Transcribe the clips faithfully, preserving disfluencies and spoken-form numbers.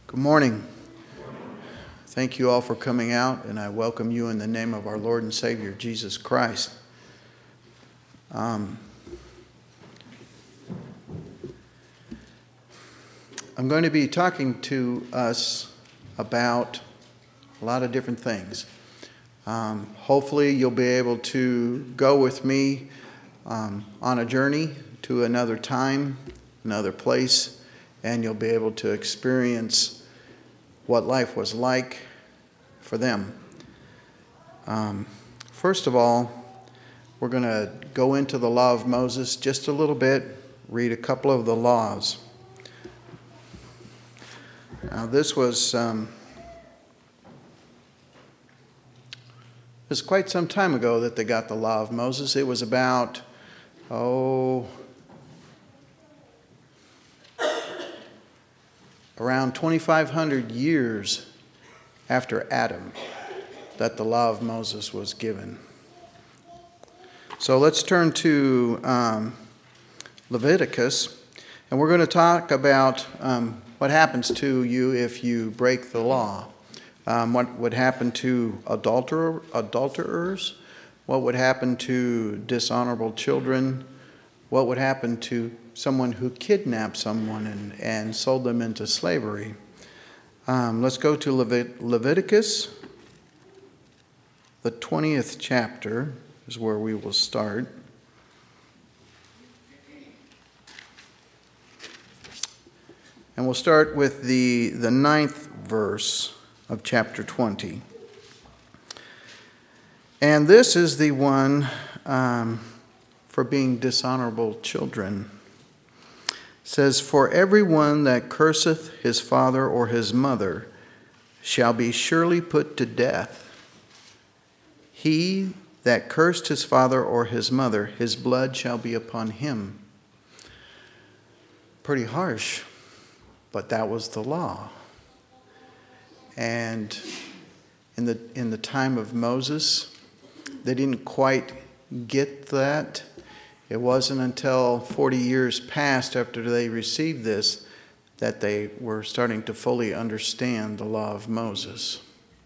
Good morning. Thank you all for coming out, and I welcome you in the name of our Lord and Savior, Jesus Christ. Um, I'm going to be talking to us about a lot of different things. Um, hopefully you'll be able to go with me um, on a journey to another time, another place, and you'll be able to experience what life was like for them. Um, first of all, we're going to go into the law of Moses just a little bit, read a couple of the laws. Now, this was um, it was quite some time ago that they got the law of Moses. It was about, oh, around twenty-five hundred years after Adam that the law of Moses was given. So let's turn to um, Leviticus, and we're going to talk about um, what happens to you if you break the law. Um, what would happen to adulterer, adulterers? What would happen to dishonorable children? What would happen to someone who kidnapped someone and, and sold them into slavery? Um, let's go to Levit- Leviticus. The twentieth chapter is where we will start. And we'll start with the, the ninth verse of chapter twenty. And this is the one um, for being dishonorable children. It says, "For everyone that curseth his father or his mother shall be surely put to death. He that cursed his father or his mother, his blood shall be upon him." Pretty harsh, but that was the law. And in the in the time of Moses, they didn't quite get that. It wasn't until forty years passed after they received this that they were starting to fully understand the law of Moses.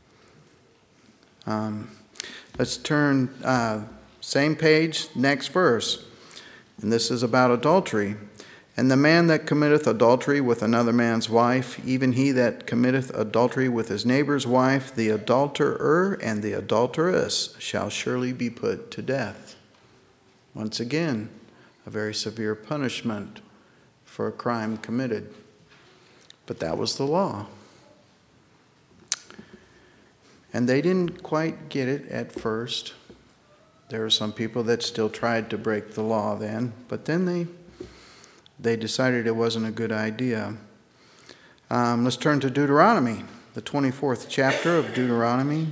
Um, let's turn, uh, same page, next verse. And this is about adultery. "And the man that committeth adultery with another man's wife, even he that committeth adultery with his neighbor's wife, the adulterer and the adulteress shall surely be put to death." Once again, a very severe punishment for a crime committed. But that was the law. And they didn't quite get it at first. There were some people that still tried to break the law then, but then they they decided it wasn't a good idea. Um, let's turn to Deuteronomy, the twenty-fourth chapter of Deuteronomy.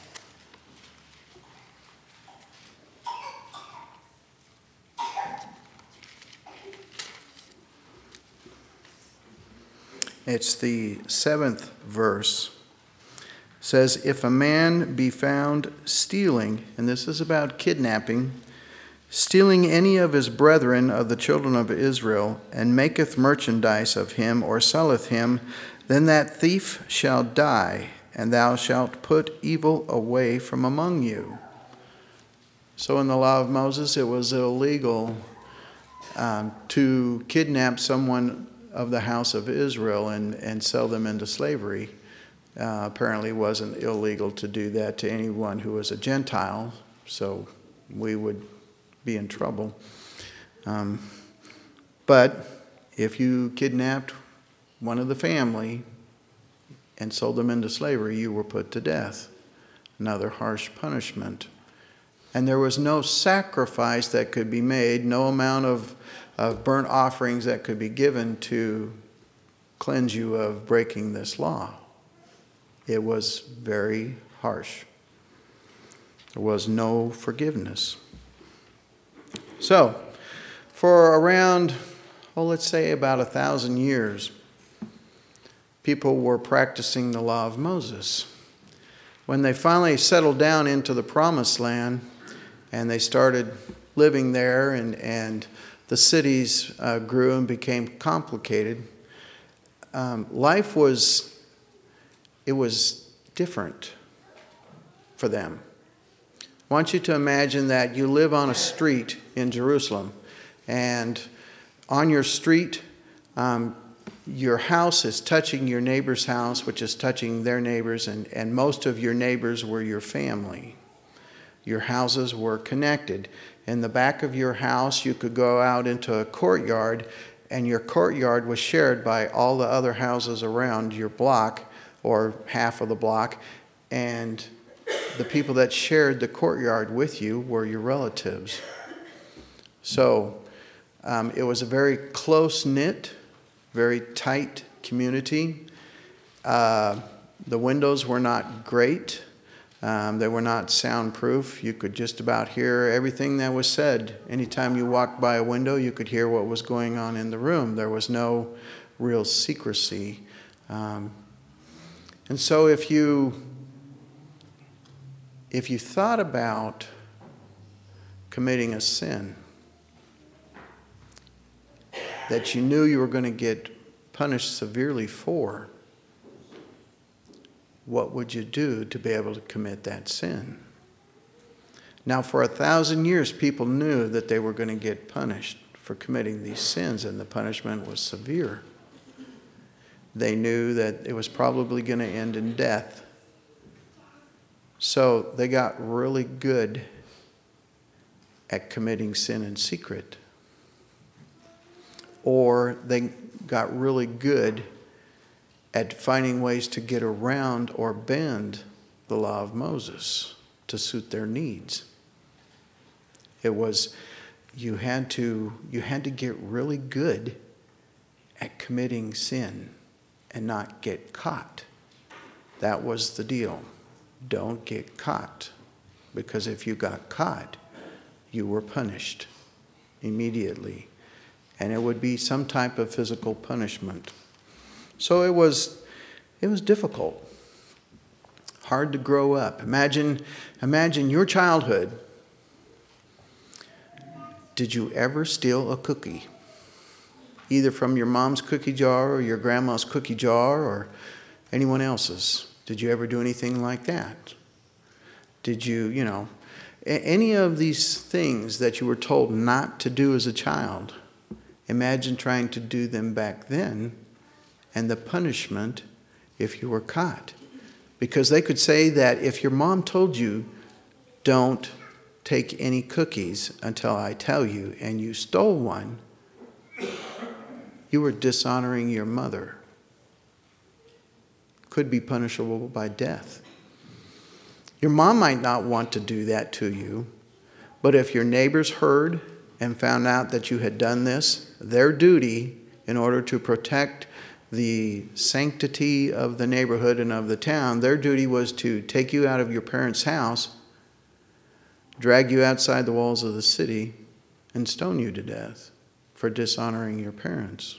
It's the seventh verse. It says, "If a man be found stealing," and this is about kidnapping, "stealing any of his brethren of the children of Israel, and maketh merchandise of him, or selleth him, then that thief shall die, and thou shalt put evil away from among you." So in the law of Moses, it was illegal um, to kidnap someone of the house of Israel and, and sell them into slavery. Uh, apparently it wasn't illegal to do that to anyone who was a Gentile, so we would be in trouble. Um, but if you kidnapped one of the family and sold them into slavery, you were put to death. Another harsh punishment. And there was no sacrifice that could be made, no amount of, of burnt offerings that could be given to cleanse you of breaking this law. It was very harsh. There was no forgiveness. So, for around, well, let's say about a thousand years, people were practicing the law of Moses. When they finally settled down into the promised land and they started living there and, and the cities uh, grew and became complicated, um, life was it was different for them. I want you to imagine that you live on a street in Jerusalem, and on your street, um, your house is touching your neighbor's house, which is touching their neighbors, and, and most of your neighbors were your family. Your houses were connected. In the back of your house, you could go out into a courtyard, and your courtyard was shared by all the other houses around your block, or half of the block, and the people that shared the courtyard with you were your relatives. So um, it was a very close-knit, very tight community. Uh, the windows were not great. Um, they were not soundproof. You could just about hear everything that was said. Anytime you walked by a window, you could hear what was going on in the room. There was no real secrecy. Um, and so if you if you thought about committing a sin that you knew you were going to get punished severely for, what would you do to be able to commit that sin? Now, for a thousand years, people knew that they were going to get punished for committing these sins, and the punishment was severe. They knew that it was probably going to end in death. So they got really good at committing sin in secret. Or they got really good at finding ways to get around or bend the law of Moses to suit their needs. It was, you had to, you had to get really good at committing sin and not get caught. That was the deal. Don't get caught, because if you got caught, you were punished immediately, and it would be some type of physical punishment. So it was, it was difficult, hard to grow up. Imagine, imagine your childhood. Did you ever steal a cookie? Either from your mom's cookie jar or your grandma's cookie jar or anyone else's? Did you ever do anything like that? Did you, you know, any of these things that you were told not to do as a child? Imagine trying to do them back then, and the punishment if you were caught. Because they could say that if your mom told you, don't take any cookies until I tell you, and you stole one, you were dishonoring your mother. Could be punishable by death. Your mom might not want to do that to you, but if your neighbors heard and found out that you had done this, their duty in order to protect the sanctity of the neighborhood and of the town, their duty was to take you out of your parents' house, drag you outside the walls of the city, and stone you to death for dishonoring your parents.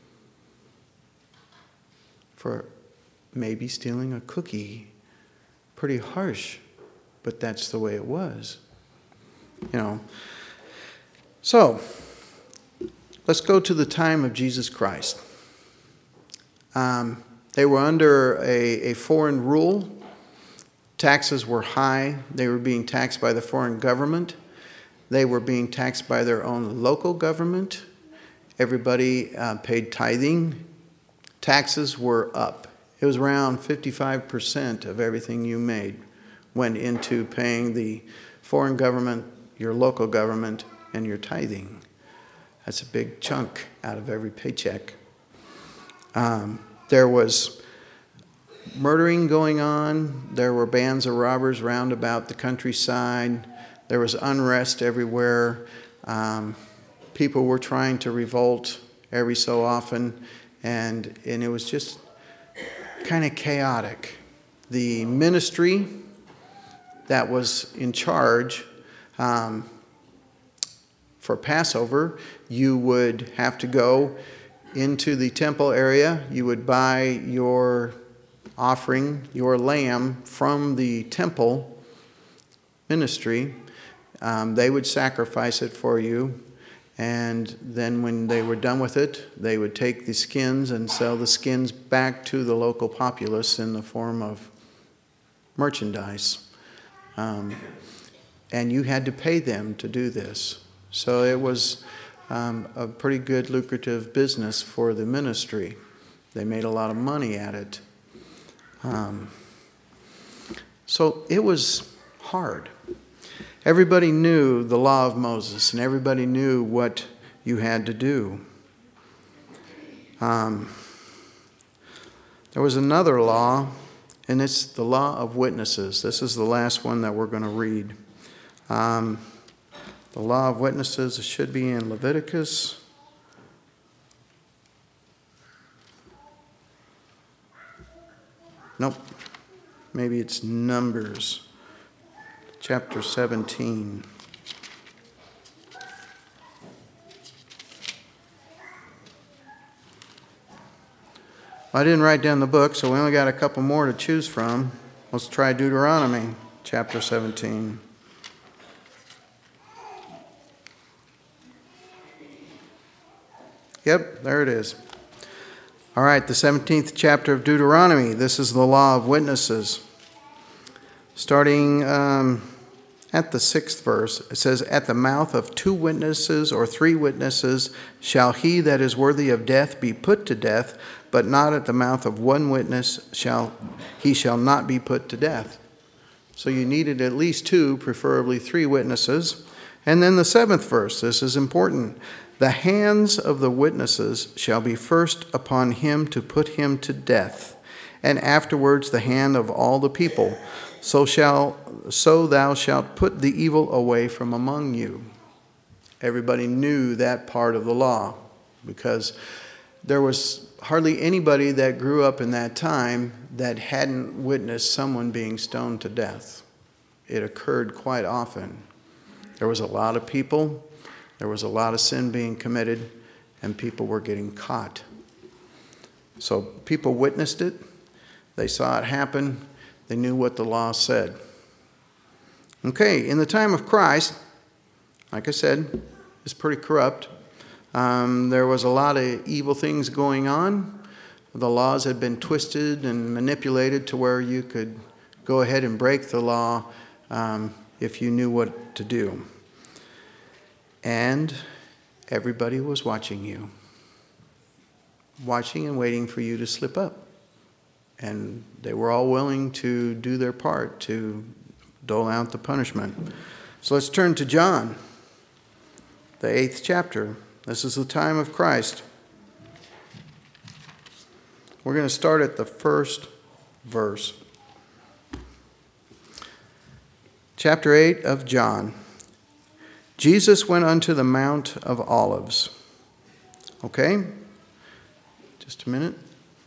For maybe stealing a cookie. Pretty harsh, but that's the way it was. You know. So, let's go to the time of Jesus Christ. Um, they were under a, a foreign rule. Taxes were high. They were being taxed by the foreign government. They were being taxed by their own local government. Everybody uh, paid tithing. Taxes were up. It was around fifty-five percent of everything you made went into paying the foreign government, your local government, and your tithing. That's a big chunk out of every paycheck. Um, there was murdering going on. There were bands of robbers round about the countryside. There was unrest everywhere. Um, people were trying to revolt every so often, and, and it was just kind of chaotic. The ministry that was in charge um, for Passover, you would have to go into the temple area. You would buy your offering, your lamb, from the temple ministry. Um, they would sacrifice it for you, And then when they were done with it, they would take the skins and sell the skins back to the local populace in the form of merchandise. Um, and you had to pay them to do this. So it was um, a pretty good lucrative business for the ministry. They made a lot of money at it. Um, so it was hard. Everybody knew the law of Moses, and everybody knew what you had to do. Um, there was another law, and it's the law of witnesses. This is the last one that we're going to read. Um, the law of witnesses should be in Leviticus. Nope. Maybe it's Numbers. Chapter seventeen. I didn't write down the book, so we only got a couple more to choose from. Let's try Deuteronomy, chapter seventeen. Yep, there it is. All right, the seventeenth chapter of Deuteronomy. This is the law of witnesses. Starting um, at the sixth verse, it says, "At the mouth of two witnesses or three witnesses shall he that is worthy of death be put to death, but not at the mouth of one witness shall he shall not be put to death." So you needed at least two, preferably three witnesses. And then the seventh verse, this is important. "The hands of the witnesses shall be first upon him to put him to death, and afterwards the hand of all the people. So shall so thou shalt put the evil away from among you." Everybody knew that part of the law, because there was hardly anybody that grew up in that time that hadn't witnessed someone being stoned to death. It occurred quite often. There was a lot of people, there was a lot of sin being committed, and people were getting caught. So people witnessed it, they saw it happen, they knew what the law said. Okay, in the time of Christ, like I said, it's pretty corrupt. Um, there was a lot of evil things going on. The laws had been twisted and manipulated to where you could go ahead and break the law um, if you knew what to do. And everybody was watching you. Watching and waiting for you to slip up. And they were all willing to do their part to dole out the punishment. So let's turn to John, the eighth chapter. This is the time of Christ. We're going to start at the first verse. Chapter eight of John. Jesus went unto the Mount of Olives. Okay? Just a minute.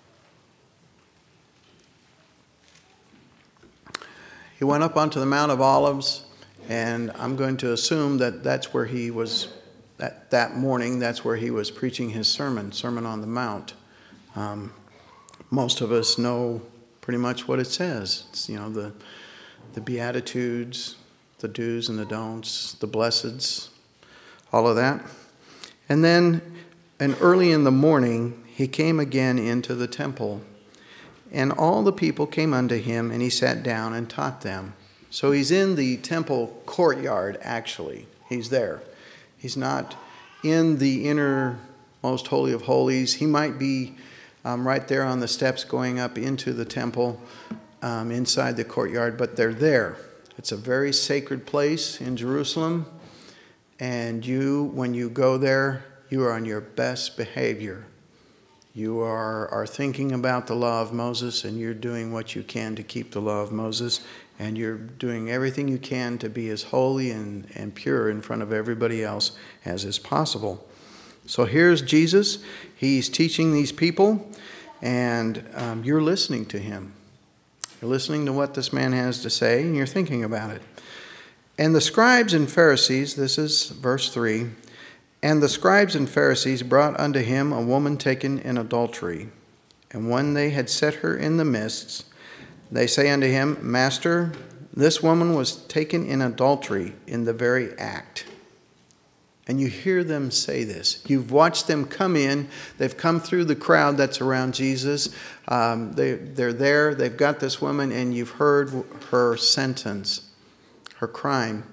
He went up onto the Mount of Olives, and I'm going to assume that that's where he was, that, that morning, that's where he was preaching his sermon, Sermon on the Mount. Um, most of us know pretty much what it says. It's, you know, the, the Beatitudes, the do's and the don'ts, the blesseds, all of that. And then, and early in the morning, he came again into the temple. And all the people came unto him, and he sat down and taught them. So he's in the temple courtyard, actually. He's there. He's not in the inner most holy of holies. He might be um, right there on the steps going up into the temple um, inside the courtyard, but they're there. It's a very sacred place in Jerusalem. And you, when you go there, you are on your best behavior. You are, are thinking about the law of Moses, and you're doing what you can to keep the law of Moses, and you're doing everything you can to be as holy and, and pure in front of everybody else as is possible. So here's Jesus. He's teaching these people, and um, you're listening to him. You're listening to what this man has to say, and you're thinking about it. And the scribes and Pharisees, this is verse three, "And the scribes and Pharisees brought unto him a woman taken in adultery. And when they had set her in the midst, they say unto him, Master, this woman was taken in adultery in the very act." And you hear them say this. You've watched them come in. They've come through the crowd that's around Jesus. Um, they, they're there. They've got this woman, and you've heard her sentence, her crime.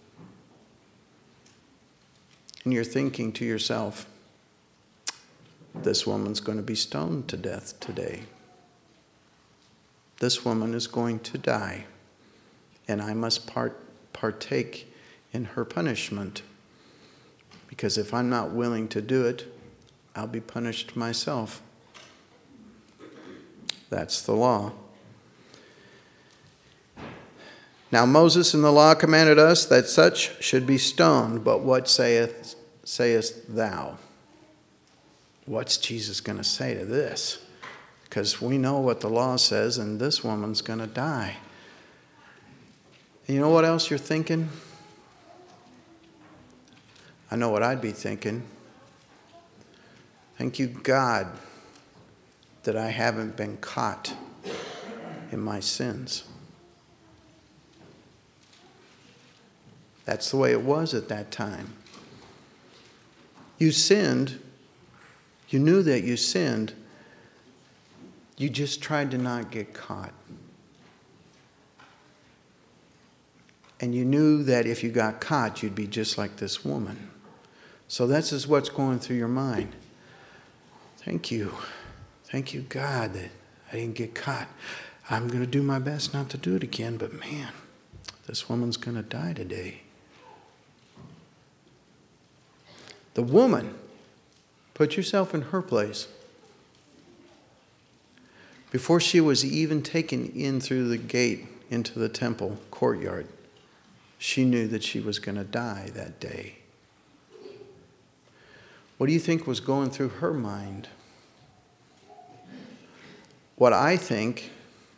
And you're thinking to yourself, this woman's going to be stoned to death today. This woman is going to die, and I must part, partake in her punishment. Because if I'm not willing to do it, I'll be punished myself. That's the law. Now Moses in the law commanded us that such should be stoned, but what saith, sayest thou? What's Jesus going to say to this? Because we know what the law says, and this woman's going to die. And you know what else you're thinking? I know what I'd be thinking. Thank you, God, that I haven't been caught in my sins. That's the way it was at that time. You sinned. You knew that you sinned. You just tried to not get caught. And you knew that if you got caught, you'd be just like this woman. So this is what's going through your mind. Thank you. Thank you, God, that I didn't get caught. I'm going to do my best not to do it again, but man, this woman's going to die today. The woman, put yourself in her place. Before she was even taken in through the gate into the temple courtyard, she knew that she was going to die that day. What do you think was going through her mind? What I think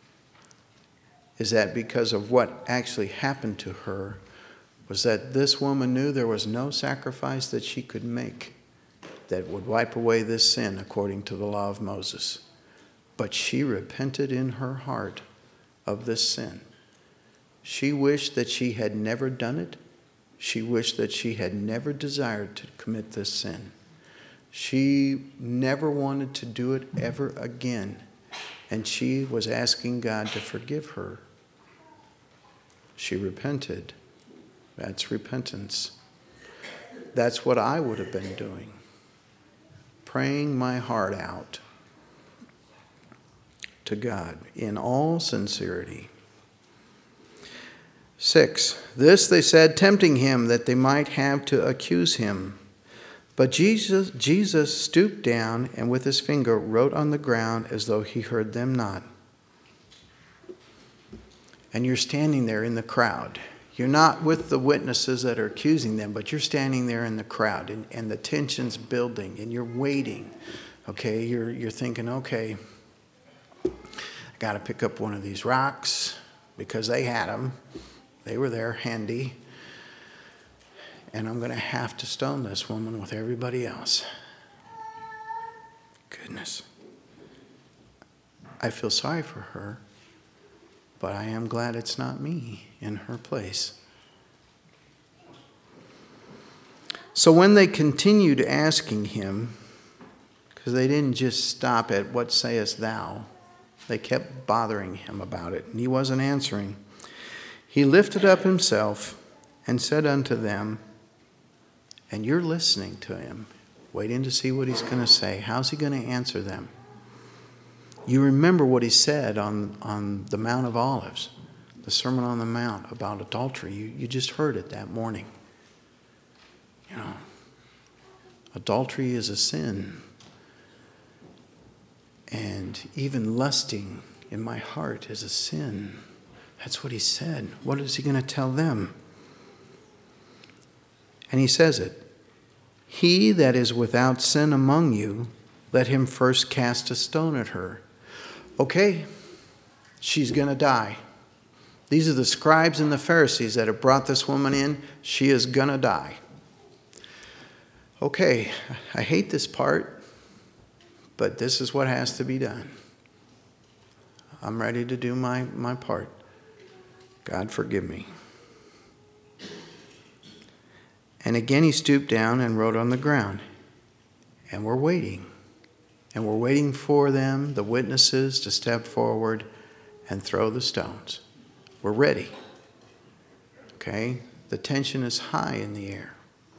is that because of what actually happened to her, was that this woman knew there was no sacrifice that she could make that would wipe away this sin according to the law of Moses. But she repented in her heart of this sin. She wished that she had never done it. She wished that she had never desired to commit this sin. She never wanted to do it ever again. And she was asking God to forgive her. She repented. That's repentance. That's what I would have been doing. Praying my heart out to God in all sincerity. Six, this they said, tempting him that they might have to accuse him. But Jesus, Jesus stooped down and with his finger wrote on the ground as though he heard them not. And you're standing there in the crowd. You're not with the witnesses that are accusing them, but you're standing there in the crowd, and, and the tension's building, and you're waiting. Okay, you're you're thinking, okay, I got to pick up one of these rocks because they had them. They were there handy. And I'm going to have to stone this woman with everybody else. Goodness. I feel sorry for her, but I am glad it's not me in her place. So when they continued asking him, because they didn't just stop at what sayest thou, they kept bothering him about it, and he wasn't answering. He lifted up himself and said unto them, and you're listening to him, waiting to see what he's going to say. How's he going to answer them? You remember what he said on, on the Mount of Olives, the Sermon on the Mount about adultery. You, you just heard it that morning. You know, adultery is a sin. And even lusting in my heart is a sin. That's what he said. What is he going to tell them? And he says it. He that is without sin among you, let him first cast a stone at her. Okay, she's going to die. These are the scribes and the Pharisees that have brought this woman in. She is going to die. Okay, I hate this part, but this is what has to be done. I'm ready to do my, my part. God, forgive me. And again he stooped down and wrote on the ground. And we're waiting. And we're waiting for them, the witnesses, to step forward and throw the stones. We're ready. Okay? The tension is high in the air.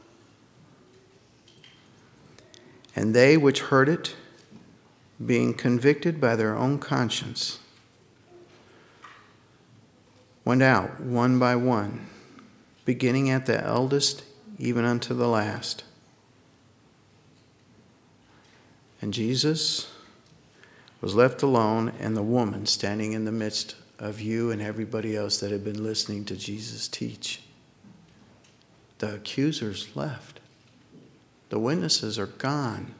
And they which heard it, being convicted by their own conscience, went out one by one, beginning at the eldest even unto the last. And Jesus was left alone, and the woman standing in the midst of you and everybody else that had been listening to Jesus teach. The accusers left. The witnesses are gone.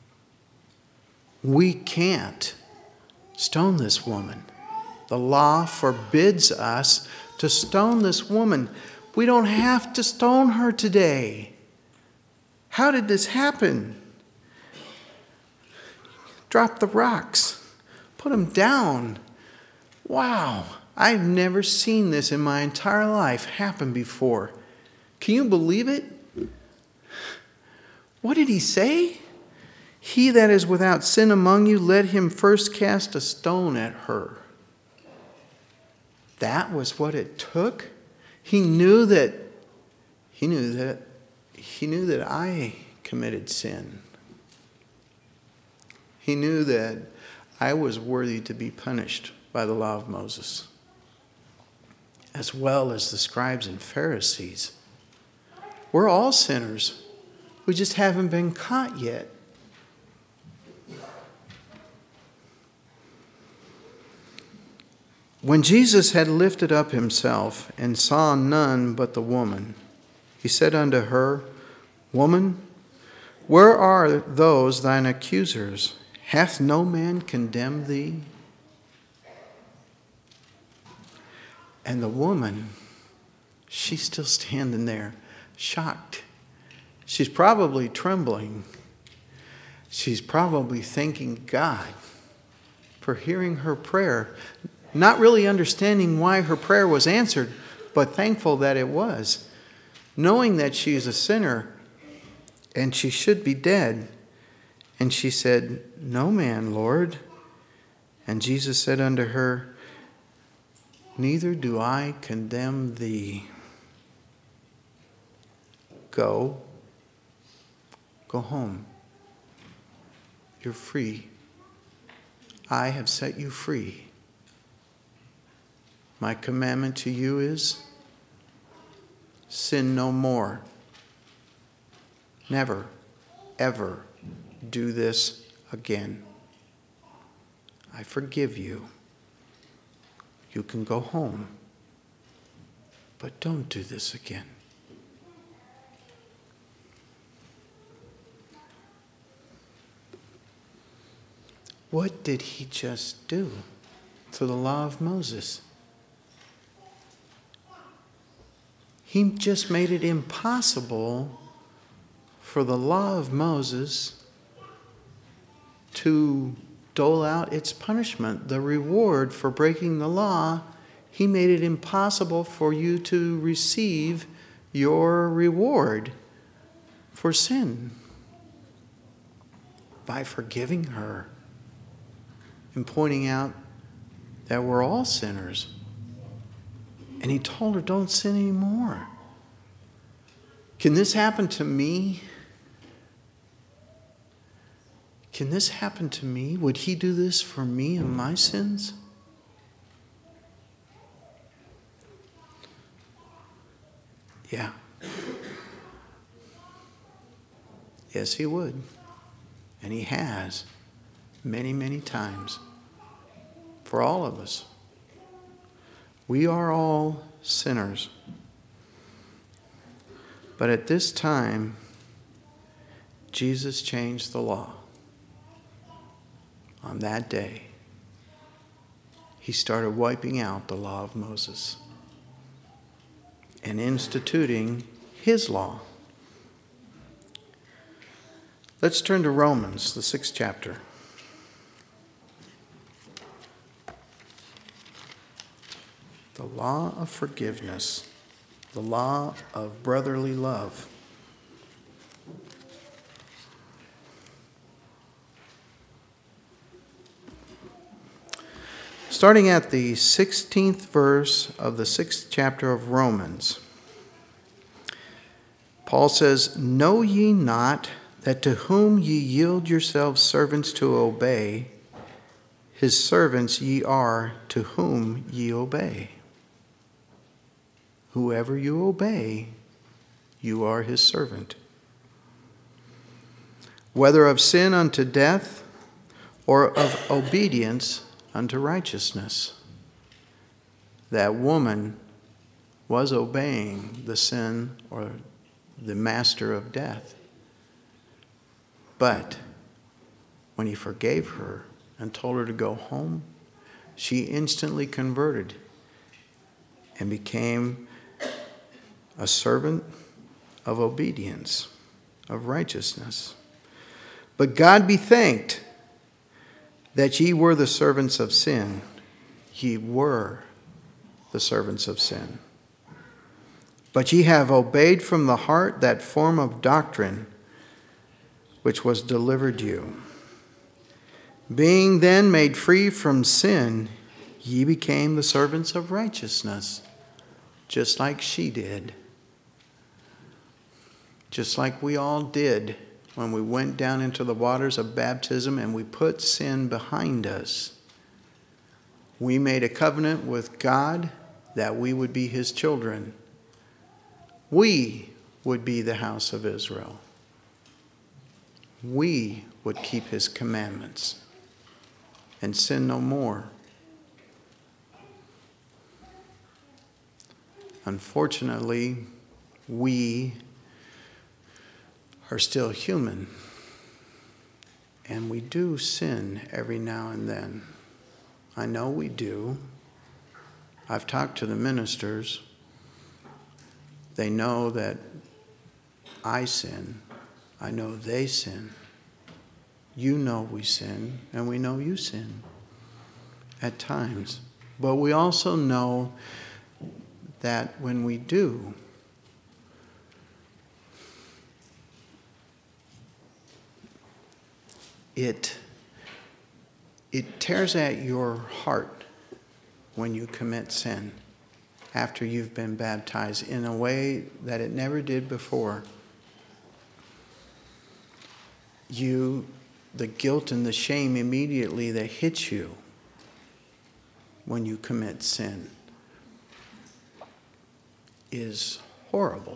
We can't stone this woman. The law forbids us to stone this woman. We don't have to stone her today. How did this happen? Drop the rocks. Put them down. Wow. I've never seen this in my entire life happen before. Can you believe it? What did he say? He that is without sin among you, let him first cast a stone at her. That was what it took. He knew that he knew that he knew that I committed sin. He knew that I was worthy to be punished by the law of Moses, as well as the scribes and Pharisees. We're all sinners. We just haven't been caught yet. When Jesus had lifted up himself and saw none but the woman, he said unto her, Woman, where are those thine accusers? Hath no man condemned thee? And the woman, she's still standing there, shocked. She's probably trembling. She's probably thanking God for hearing her prayer. Not really understanding why her prayer was answered, but thankful that it was. Knowing that she is a sinner and she should be dead. And she said, No man, Lord. And Jesus said unto her, Neither do I condemn thee. Go. Go home. You're free. I have set you free. My commandment to you is, sin no more. Never, ever do this again. I forgive you. You can go home. But don't do this again. What did he just do to the law of Moses? He just made it impossible for the law of Moses to dole out its punishment, the reward for breaking the law. He made it impossible for you to receive your reward for sin by forgiving her and pointing out that we're all sinners. And he told her, don't sin anymore. Can this happen to me? Can this happen to me? Would he do this for me and my sins? Yeah. Yes, he would. And he has many, many times for all of us. We are all sinners. But at this time, Jesus changed the law. On that day, he started wiping out the law of Moses and instituting his law. Let's turn to Romans, the sixth chapter. The law of forgiveness, the law of brotherly love. Starting at the sixteenth verse of the sixth chapter of Romans, Paul says, "Know ye not that to whom ye yield yourselves servants to obey, his servants ye are to whom ye obey? Whoever you obey, you are his servant. Whether of sin unto death, or of obedience unto righteousness." That woman was obeying the sin or the master of death. But when he forgave her and told her to go home, she instantly converted and became a servant of obedience, of righteousness. But God be thanked that ye were the servants of sin. Ye were the servants of sin. But ye have obeyed from the heart that form of doctrine which was delivered you. Being then made free from sin, ye became the servants of righteousness, just like she did. Just like we all did when we went down into the waters of baptism and we put sin behind us. We made a covenant with God that we would be his children. We would be the house of Israel. We would keep his commandments and sin no more. Unfortunately, we are still human, and we do sin every now and then. I know we do. I've talked to the ministers. They know that I sin. I know they sin. You know we sin, and we know you sin at times. But we also know that when we do, it, it tears at your heart when you commit sin after you've been baptized in a way that it never did before. You, the guilt and the shame immediately that hits you when you commit sin is horrible.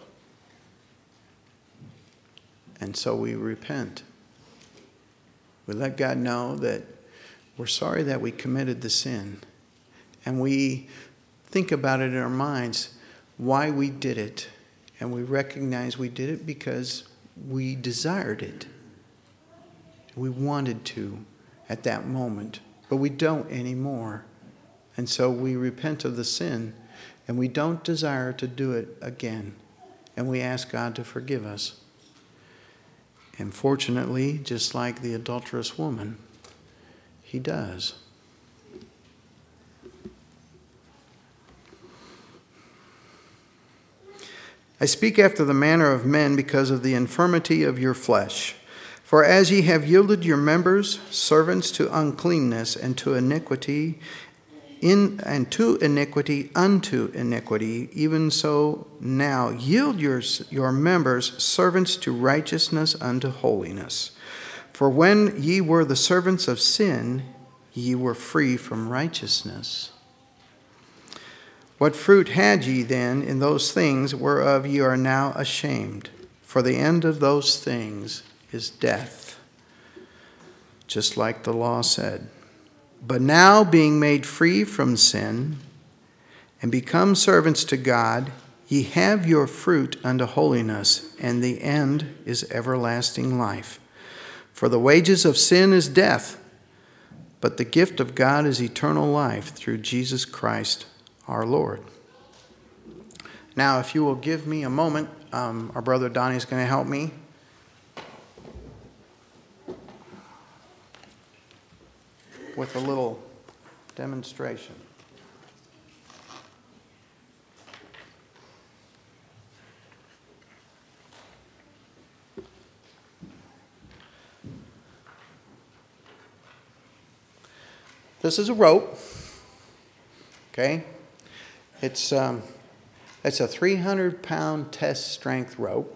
And so we repent. We let God know that we're sorry that we committed the sin. And we think about it in our minds, why we did it. And we recognize we did it because we desired it. We wanted to at that moment, but we don't anymore. And so we repent of the sin, and we don't desire to do it again. And we ask God to forgive us. And fortunately, just like the adulterous woman, he does. I speak after the manner of men because of the infirmity of your flesh. For as ye have yielded your members servants to uncleanness and to iniquity, in and to iniquity unto iniquity, even so now yield your, your members servants to righteousness unto holiness. For when ye were the servants of sin, ye were free from righteousness. What fruit had ye then in those things whereof ye are now ashamed? For the end of those things is death, just like the law said. But now, being made free from sin and become servants to God, ye have your fruit unto holiness, and the end is everlasting life. For the wages of sin is death, but the gift of God is eternal life through Jesus Christ our Lord. Now, if you will give me a moment, um, our brother Donnie is going to help me. With a little demonstration. This is a rope, Okay? It's, um, it's a three hundred pound test strength rope.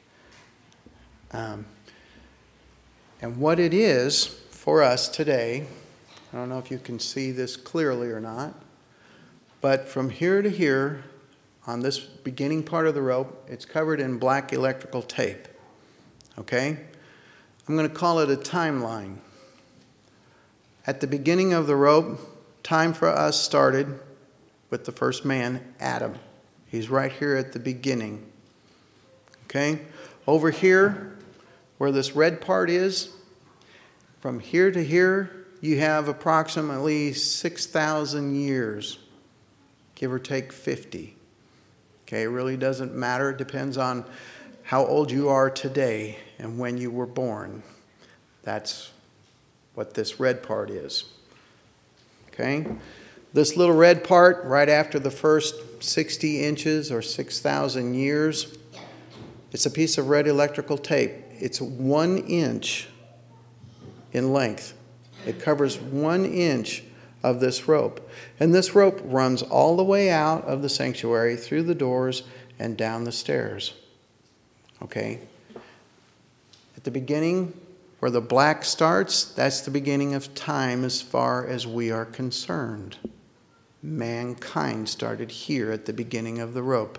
Um, and what it is for us today, I don't know if you can see this clearly or not, but from here to here, on this beginning part of the rope, it's covered in black electrical tape. Okay? I'm going to call it a timeline. At the beginning of the rope, time for us started with the first man, Adam. He's right here at the beginning. Okay? Over here, where this red part is, from here to here, you have approximately six thousand years, give or take fifty. Okay, it really doesn't matter. It depends on how old you are today and when you were born. That's what this red part is. Okay? This little red part, right after the first sixty inches or six thousand years, it's a piece of red electrical tape. It's one inch in length. It covers one inch of this rope. And this rope runs all the way out of the sanctuary, through the doors, and down the stairs. Okay? At the beginning, where the black starts, that's the beginning of time as far as we are concerned. Mankind started here at the beginning of the rope.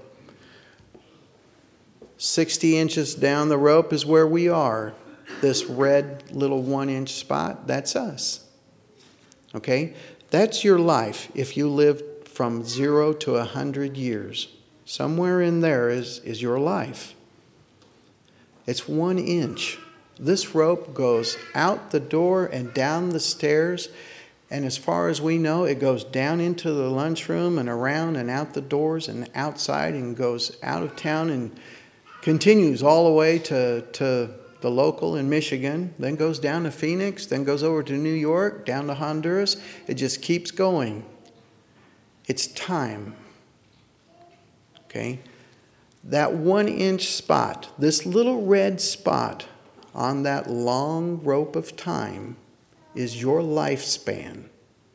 sixty inches down the rope is where we are. This red little one inch spot, that's us. Okay? That's your life if you lived from zero to a hundred years. Somewhere in there is, is your life. It's one inch. This rope goes out the door and down the stairs, and as far as we know, it goes down into the lunchroom and around and out the doors and outside and goes out of town and continues all the way to, to the local in Michigan, then goes down to Phoenix, then goes over to New York, down to Honduras. It just keeps going. It's time. Okay? That one inch spot, this little red spot on that long rope of time is your lifespan.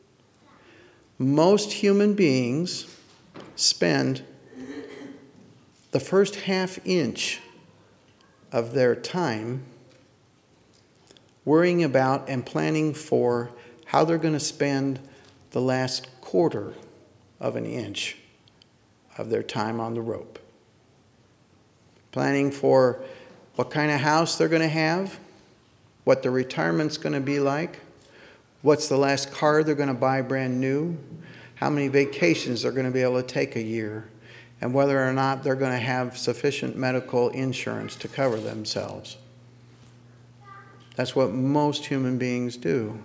Most human beings spend the first half inch of their time worrying about and planning for how they're going to spend the last quarter of an inch of their time on the rope. Planning for what kind of house they're going to have, what their retirement's going to be like, what's the last car they're going to buy brand new, how many vacations they're going to be able to take a year, and whether or not they're going to have sufficient medical insurance to cover themselves. That's what most human beings do.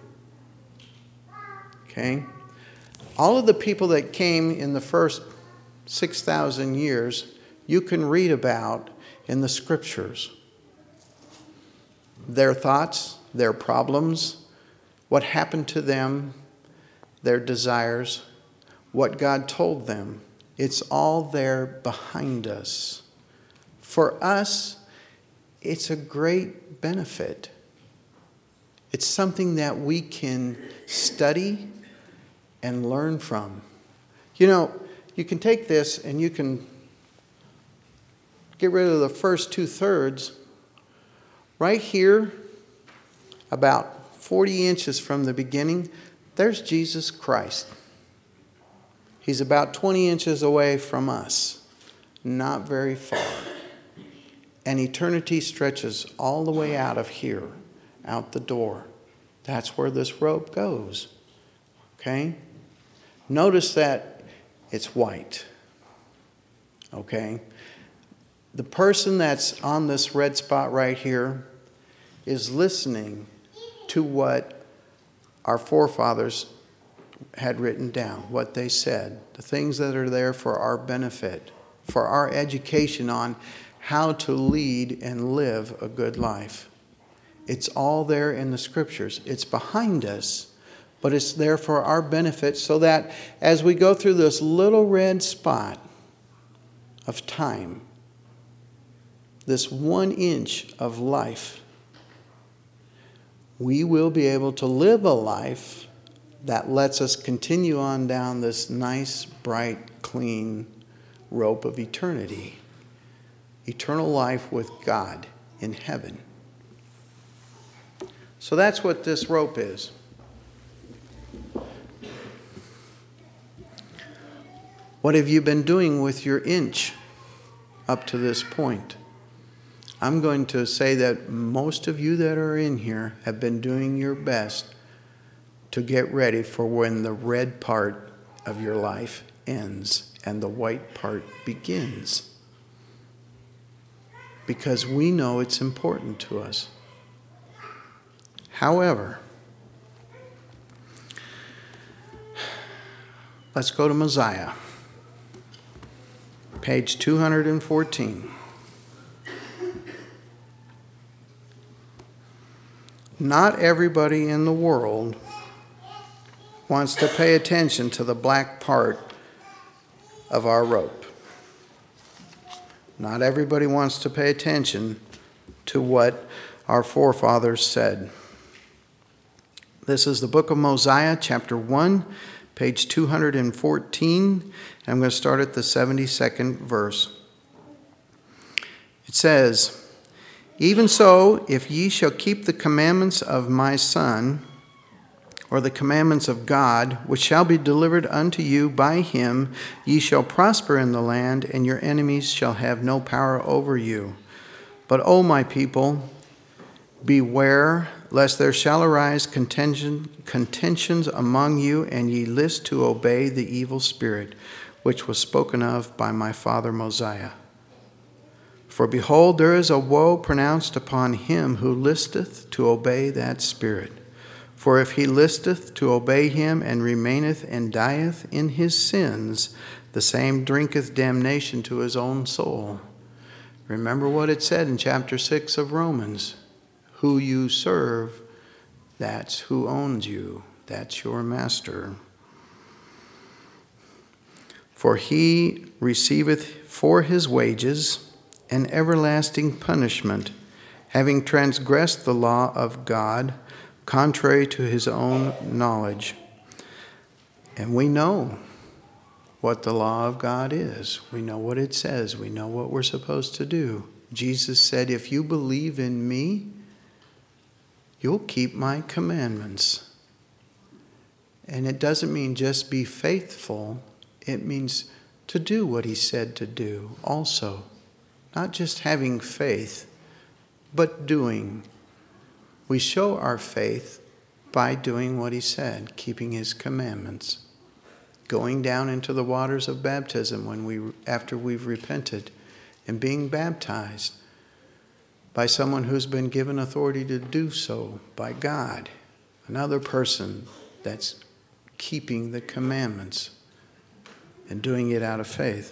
Okay? All of the people that came in the first six thousand years, you can read about in the scriptures. Their thoughts, their problems, what happened to them, their desires, what God told them. It's all there behind us. For us, it's a great benefit. It's something that we can study and learn from. You know, you can take this and you can get rid of the first two-thirds. Right here, about forty inches from the beginning, there's Jesus Christ. He's about twenty inches away from us, not very far. And eternity stretches all the way out of here, out the door. That's where this rope goes. Okay? Notice that it's white. Okay? The person that's on this red spot right here is listening to what our forefathers had written down, what they said, the things that are there for our benefit, for our education on how to lead and live a good life. It's all there in the scriptures. It's behind us, but it's there for our benefit so that as we go through this little red spot of time, this one inch of life, we will be able to live a life that lets us continue on down this nice, bright, clean rope of eternity. Eternal life with God in heaven. So that's what this rope is. What have you been doing with your inch up to this point? I'm going to say that most of you that are in here have been doing your best to get ready for when the red part of your life ends and the white part begins. Because we know it's important to us. However, let's go to Mosiah, page two hundred fourteen. Not everybody in the world wants to pay attention to the black part of our rope. Not everybody wants to pay attention to what our forefathers said. This is the book of Mosiah, chapter one, page two hundred fourteen. And I'm going to start at the seventy-second verse. It says, "Even so, if ye shall keep the commandments of my Son, or the commandments of God, which shall be delivered unto you by him, ye shall prosper in the land, and your enemies shall have no power over you. But, O my people, beware, lest there shall arise contention, contentions among you, and ye list to obey the evil spirit, which was spoken of by my father Mosiah. For behold, there is a woe pronounced upon him who listeth to obey that spirit. For if he listeth to obey him, and remaineth and dieth in his sins, the same drinketh damnation to his own soul." Remember what it said in chapter six of Romans. Who you serve, that's who owns you. That's your master. "For he receiveth for his wages an everlasting punishment, having transgressed the law of God, contrary to his own knowledge." And we know what the law of God is. We know what it says. We know what we're supposed to do. Jesus said, if you believe in me, you'll keep my commandments. And it doesn't mean just be faithful. It means to do what he said to do also. Not just having faith, but doing. We show our faith by doing what he said, keeping his commandments. Going down into the waters of baptism when we, after we've repented, and being baptized by someone who's been given authority to do so by God. Another person that's keeping the commandments and doing it out of faith.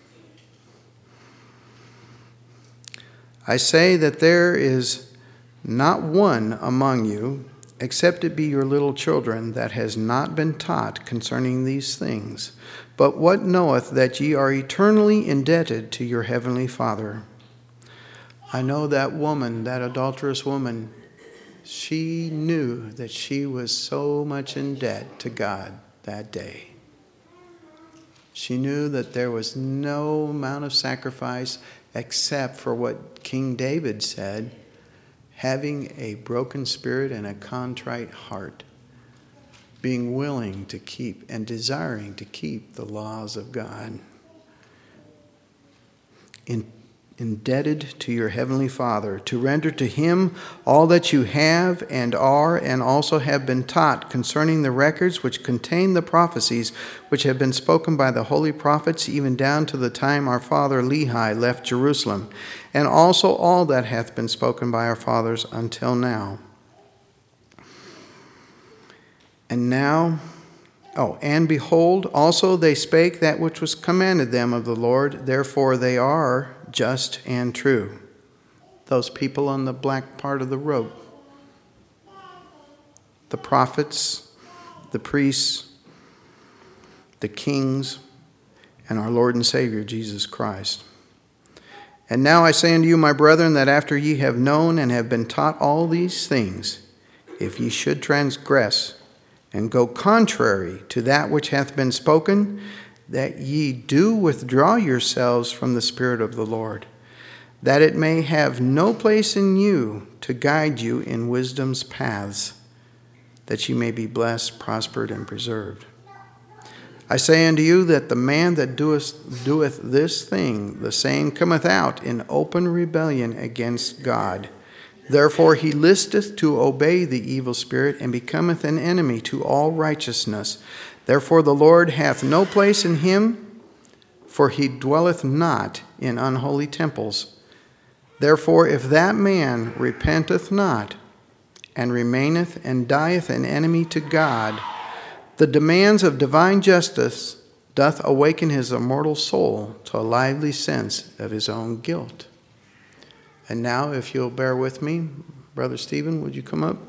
"I say that there is not one among you, except it be your little children, that has not been taught concerning these things. But what knoweth that ye are eternally indebted to your heavenly Father?" I know that woman, that adulterous woman, she knew that she was so much in debt to God that day. She knew that there was no amount of sacrifice except for what King David said, having a broken spirit and a contrite heart, being willing to keep and desiring to keep the laws of God. In, indebted to your heavenly Father, to render to him all that you have and are and also have been taught concerning the records which contain the prophecies which have been spoken by the holy prophets, even down to the time our father Lehi left Jerusalem, and also all that hath been spoken by our fathers until now. And now, oh, and behold, also they spake that which was commanded them of the Lord, therefore they are just and true. Those people on the black part of the rope. The prophets, the priests, the kings, and our Lord and Savior, Jesus Christ. "And now I say unto you, my brethren, that after ye have known and have been taught all these things, if ye should transgress, and go contrary to that which hath been spoken, that ye do withdraw yourselves from the Spirit of the Lord, that it may have no place in you to guide you in wisdom's paths, that ye may be blessed, prospered, and preserved. I say unto you that the man that doeth, doeth this thing, the same cometh out in open rebellion against God. Therefore he listeth to obey the evil spirit, and becometh an enemy to all righteousness. Therefore the Lord hath no place in him, for he dwelleth not in unholy temples. Therefore if that man repenteth not, and remaineth and dieth an enemy to God, the demands of divine justice doth awaken his immortal soul to a lively sense of his own guilt. And now, if you'll bear with me, Brother Stephen, would you come up?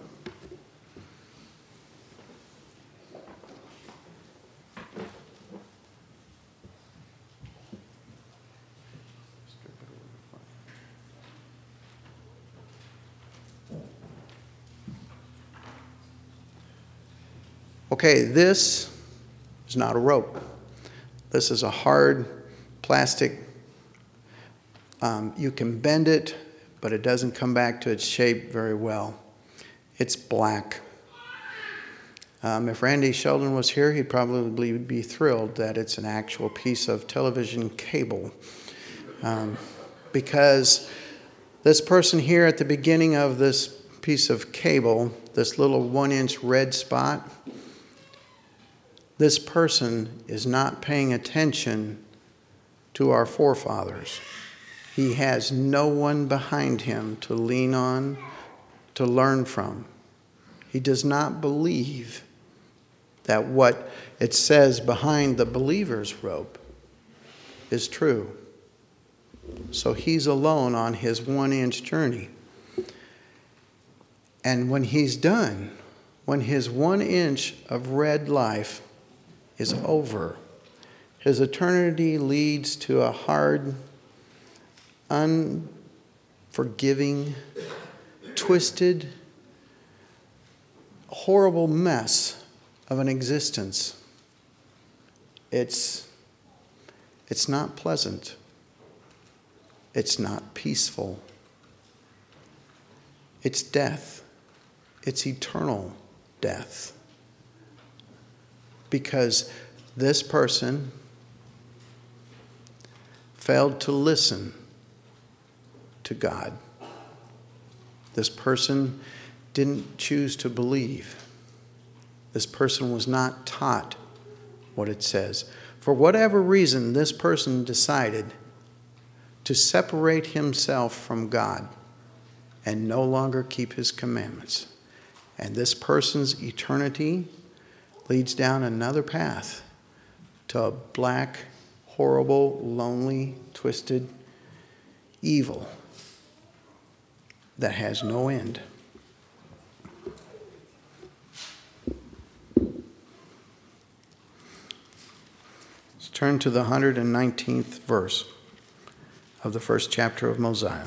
Okay, this is not a rope. This is a hard plastic. Um, you can bend it, but it doesn't come back to its shape very well. It's black. Um, if Randy Sheldon was here, he'd probably be thrilled that it's an actual piece of television cable. Um, because this person here at the beginning of this piece of cable, this little one-inch red spot, this person is not paying attention to our forefathers. He has no one behind him to lean on, to learn from. He does not believe that what it says behind the believer's rope is true. So he's alone on his one-inch journey. And when he's done, when his one inch of red life is over, his eternity leads to a hard, unforgiving, twisted, horrible mess of an existence. It's, it's not pleasant. It's not peaceful. It's death. It's eternal death. Because this person failed to listen to God. This person didn't choose to believe. This person was not taught what it says. For whatever reason, this person decided to separate himself from God and no longer keep his commandments. And this person's eternity leads down another path to a black, horrible, lonely, twisted evil that has no end. Let's turn to the one hundred nineteenth verse of the first chapter of Mosiah.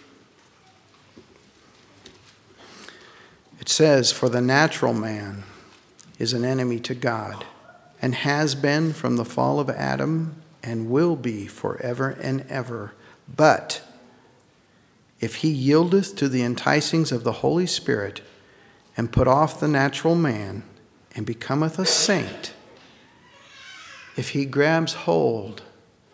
It says, "For the natural man is an enemy to God, and has been from the fall of Adam, and will be forever and ever. But if he yieldeth to the enticings of the Holy Spirit, and put off the natural man, and becometh a saint, if he grabs hold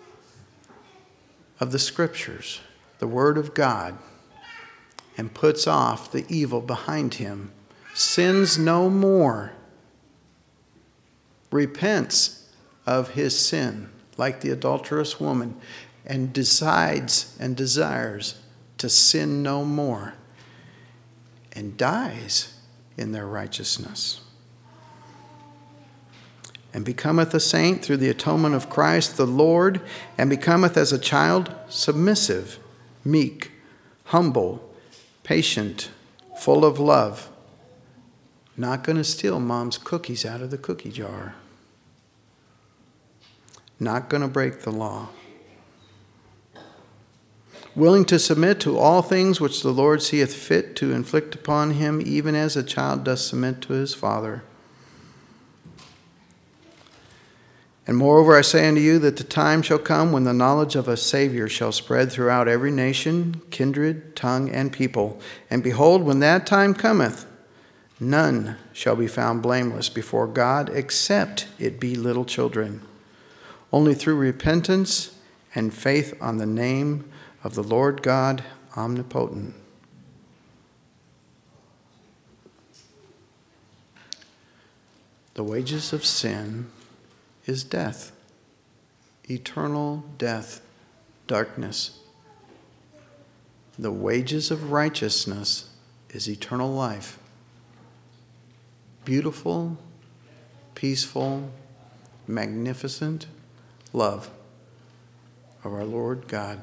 of the Scriptures, the Word of God, and puts off the evil behind him, sins no more, repents of his sin, like the adulterous woman, and decides and desires to sin no more, and dies in their righteousness, and becometh a saint through the atonement of Christ the Lord, and becometh as a child submissive, meek, humble, patient, full of love, not going to steal mom's cookies out of the cookie jar, not going to break the law, willing to submit to all things which the Lord seeth fit to inflict upon him, even as a child doth submit to his father, And moreover, I say unto you that the time shall come when the knowledge of a Savior shall spread throughout every nation, kindred, tongue, and people. And behold, when that time cometh, none shall be found blameless before God, except it be little children. Only through repentance and faith on the name of the Lord God omnipotent. The wages of sin is death, eternal death, darkness. The wages of righteousness is eternal life. Beautiful, peaceful, magnificent love of our Lord God.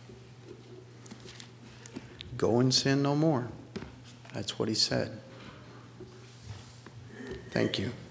Go and sin no more. That's what he said. Thank you.